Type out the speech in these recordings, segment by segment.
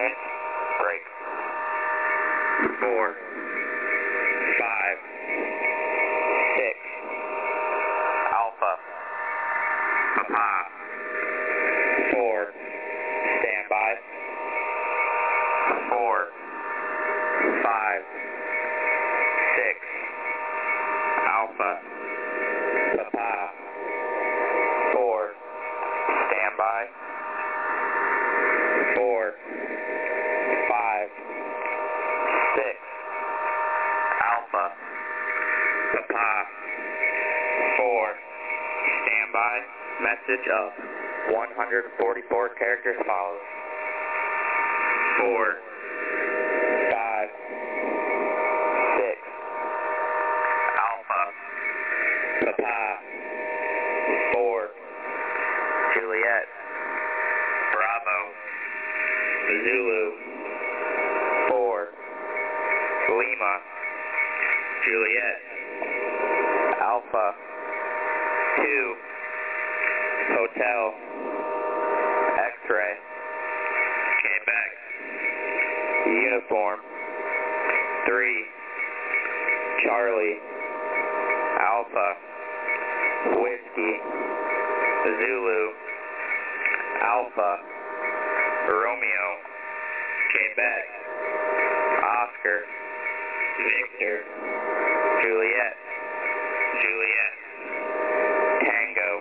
unit, break. 4, 5, 6, Alpha, Papa, 4, standby. 4, 5, 6, Alpha, Papa, 4, standby. 4, 5, 6, Alpha, Papa, 4, standby. Message of 144 characters follows. 4, 5, 6, Alpha, Papa, 4, Juliet, Bravo, Zulu, 4, Lima, Juliet, Alpha, 2, Hotel, X-ray, Quebec, uniform, 3, Charlie, Alpha, Whiskey, Zulu, Alpha, Romeo, Quebec, Oscar, Victor, Juliet, Juliet, Tango,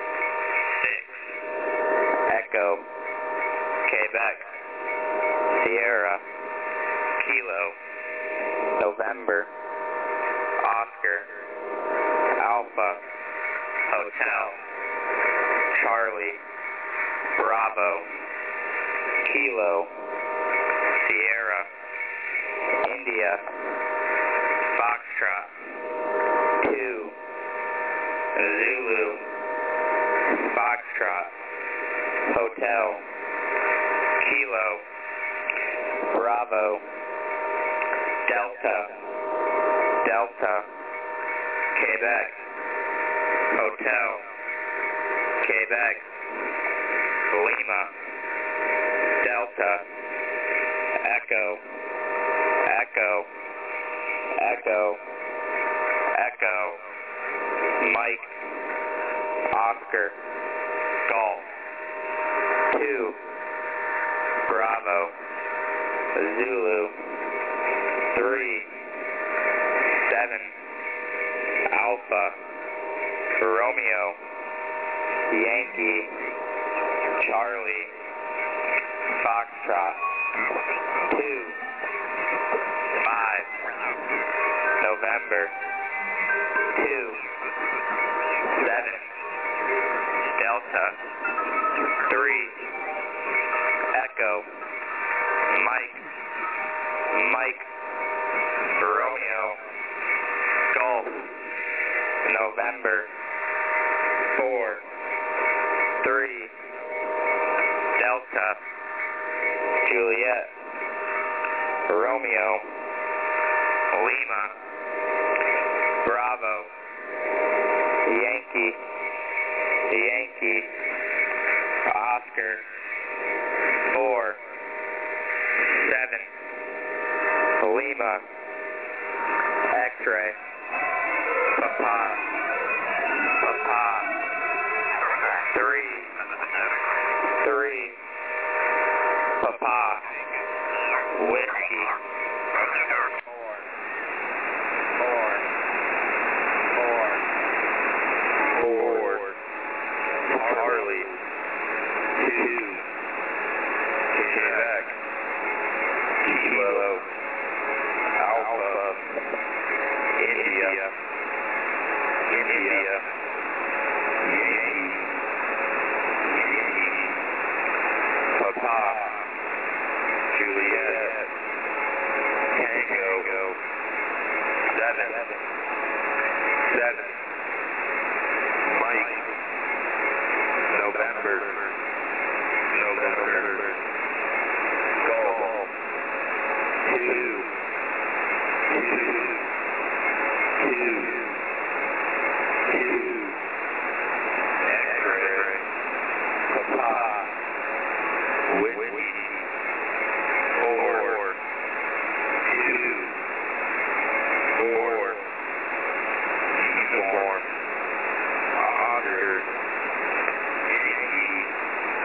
6, Echo, Quebec, Sierra, Kilo, November, Oscar, Alpha, Hotel, Charlie, Bravo, Kilo, Sierra, India, Foxtrot, 2, Zulu, Foxtrot, Hotel, Kilo, Bravo, Delta, Delta, Quebec, Hotel, Quebec, Lima, Delta, Echo, Echo, Echo, Echo, Mike, Oscar, Golf, 2, Bravo, Zulu, 3, 7, Alpha, Romeo, Yankee, Charlie, Foxtrot, 2, 5, November, 2, 7, Delta, 3, Echo, Mike, Mike, Romeo, Golf, November, 4, 3, Delta, Juliet, Romeo, Lima, Bravo, Yankee, Yankee, Oscar, 4, 7, Lima, X-ray, Papa, Papa, 3, Papa, Whiskey.